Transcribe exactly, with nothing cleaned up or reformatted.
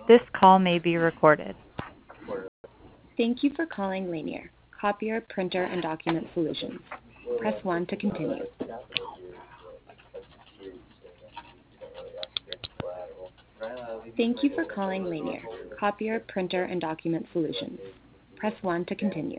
This call may be recorded. Thank you for calling Lanier, Copier, Printer, and Document Solutions. Press one to continue. Thank you for calling Lanier, Copier, Printer, and Document Solutions. Press one to continue.